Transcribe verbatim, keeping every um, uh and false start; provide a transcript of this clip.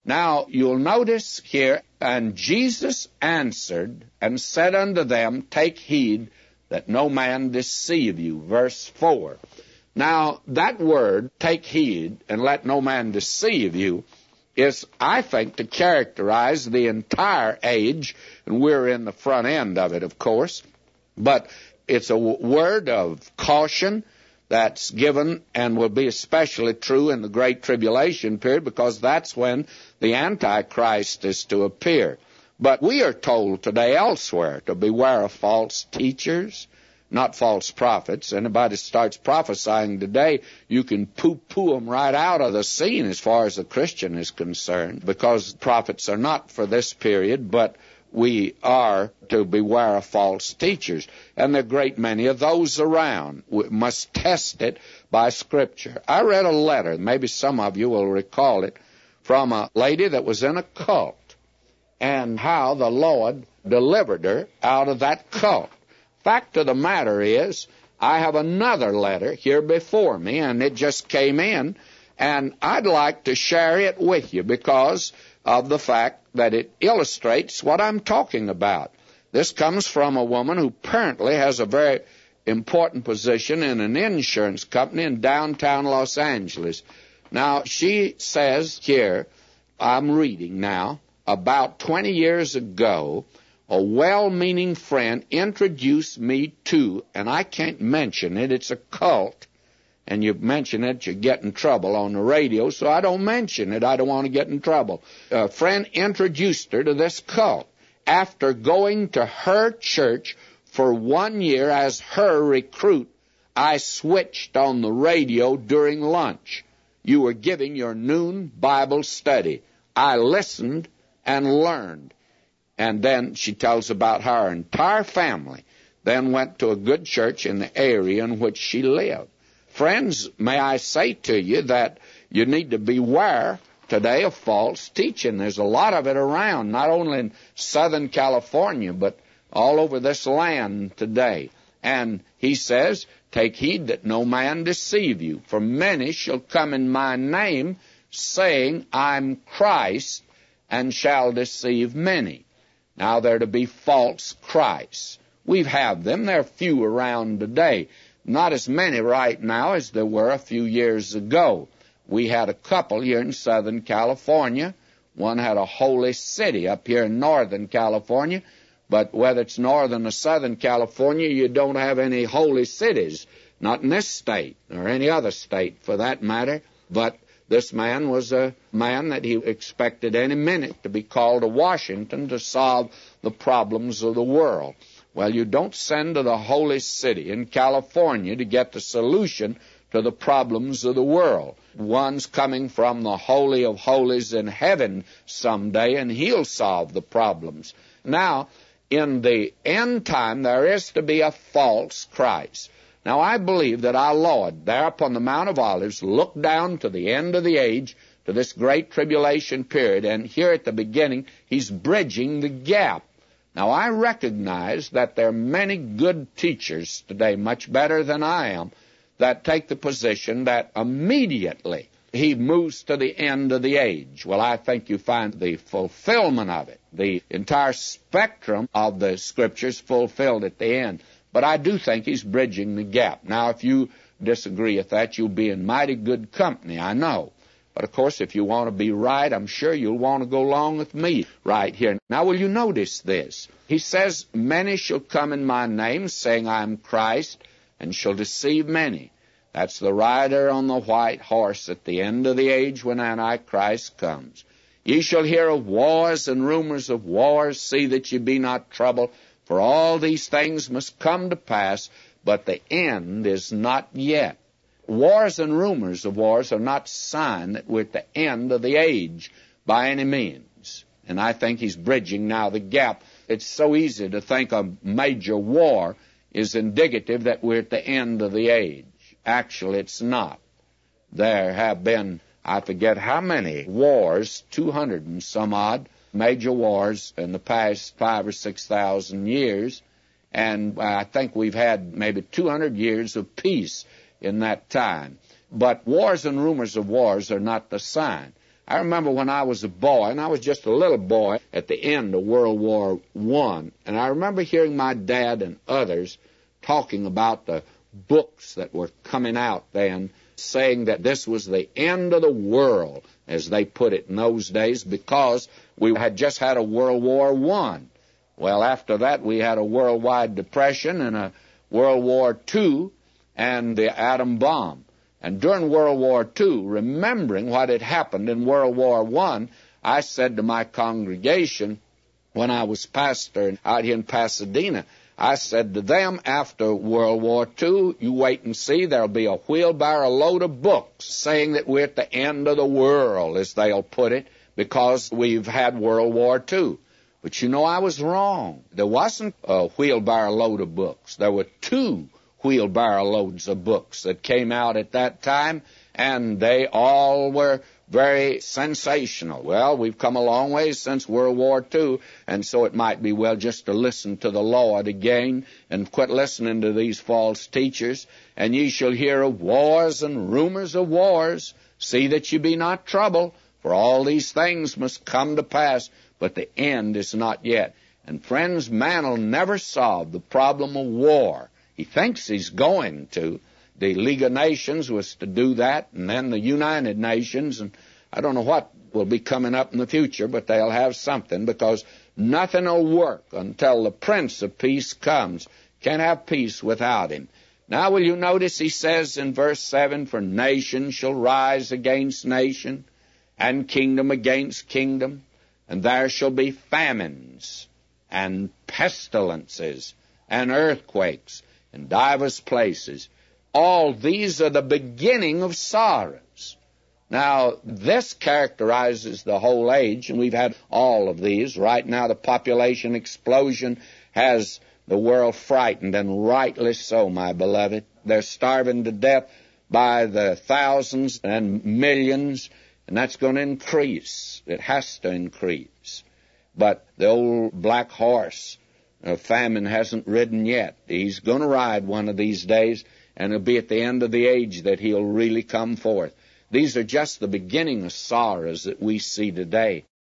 Now, you'll notice here, and Jesus answered and said unto them, take heed that no man deceive you. Verse four. Now, that word, take heed and let no man deceive you, is, I think, to characterize the entire age, and we're in the front end of it, of course, but it's a w- word of caution that's given and will be especially true in the Great Tribulation period, because that's when the Antichrist is to appear. But we are told today elsewhere to beware of false teachers, not false prophets. Anybody starts prophesying today, you can poo-poo them right out of the scene as far as the Christian is concerned, because prophets are not for this period, but we are to beware of false teachers. And there are a great many of those around. We must test it by Scripture. I read a letter, maybe some of you will recall it, from a lady that was in a cult, and how the Lord delivered her out of that cult. Fact of the matter is, I have another letter here before me, and it just came in, and I'd like to share it with you because of the fact that it illustrates what I'm talking about. This comes from a woman who apparently has a very important position in an insurance company in downtown Los Angeles. Now, she says here, I'm reading now, about twenty years ago, a well-meaning friend introduced me to, and I can't mention it, it's a cult, and you mention it, you get in trouble on the radio, so I don't mention it. I don't want to get in trouble. A friend introduced her to this cult. After going to her church for one year as her recruit, I switched on the radio during lunch. You were giving your noon Bible study. I listened and learned. And then she tells about how her entire family then went to a good church in the area in which she lived. Friends, may I say to you that you need to beware today of false teaching. There's a lot of it around, not only in Southern California, but all over this land today. And he says, take heed that no man deceive you, for many shall come in my name, saying, I'm Christ, and shall deceive many. Now, they're to be false Christs. We have them. There are few around today. Not as many right now as there were a few years ago. We had a couple here in Southern California. One had a holy city up here in Northern California. But whether it's Northern or Southern California, you don't have any holy cities. Not in this state, or any other state for that matter. But this man was a man that he expected any minute to be called to Washington to solve the problems of the world. Well, you don't send to the holy city in California to get the solution to the problems of the world. One's coming from the Holy of Holies in heaven someday, and he'll solve the problems. Now, in the end time, there is to be a false Christ. Now, I believe that our Lord, there upon the Mount of Olives, looked down to the end of the age, to this great tribulation period, and here at the beginning, he's bridging the gap. Now, I recognize that there are many good teachers today, much better than I am, that take the position that immediately he moves to the end of the age. Well, I think you find the fulfillment of it, the entire spectrum of the Scriptures fulfilled at the end. But I do think he's bridging the gap. Now, if you disagree with that, you'll be in mighty good company, I know. But, of course, if you want to be right, I'm sure you'll want to go along with me right here. Now, will you notice this? He says, many shall come in my name, saying I am Christ, and shall deceive many. That's the rider on the white horse at the end of the age when Antichrist comes. Ye shall hear of wars and rumors of wars. See that ye be not troubled, for all these things must come to pass, but the end is not yet. Wars and rumors of wars are not sign that we're at the end of the age by any means. And I think he's bridging now the gap. It's so easy to think a major war is indicative that we're at the end of the age. Actually, it's not. There have been, I forget how many wars, two hundred and some odd, major wars in the past five or six thousand years. And I think we've had maybe two hundred years of peace in that time. But wars and rumors of wars are not the sign. I remember when I was a boy, and I was just a little boy at the end of World War One, and I remember hearing my dad and others talking about the books that were coming out then, saying that this was the end of the world, as they put it in those days, because we had just had a World War One. Well, after that, we had a worldwide depression and a World War Two and the atom bomb. And during World War Two, remembering what had happened in World War One, I said to my congregation when I was pastor out here in Pasadena, I said to them, after World War Two, you wait and see, there'll be a wheelbarrow load of books saying that we're at the end of the world, as they'll put it, because we've had World War Two. But you know, I was wrong. There wasn't a wheelbarrow load of books. There were two wheelbarrow loads of books that came out at that time, and they all were very sensational. Well, we've come a long way since World War Two, and so it might be well just to listen to the Lord again and quit listening to these false teachers. And ye shall hear of wars and rumors of wars. See that ye be not troubled, for all these things must come to pass, but the end is not yet. And friends, man will never solve the problem of war. He thinks he's going to. The League of Nations was to do that, and then the United Nations, and I don't know what will be coming up in the future, but they'll have something, because nothing will work until the Prince of Peace comes. Can't have peace without him. Now will you notice he says in verse seven, for nation shall rise against nation, and kingdom against kingdom, and there shall be famines, and pestilences, and earthquakes, in divers places. All these are the beginning of sorrows. Now, this characterizes the whole age, and we've had all of these. Right now, the population explosion has the world frightened, and rightly so, my beloved. They're starving to death by the thousands and millions, and that's going to increase. It has to increase. But the old black horse, uh, famine hasn't ridden yet. He's going to ride one of these days, and it'll be at the end of the age that he'll really come forth. These are just the beginning of sorrows that we see today.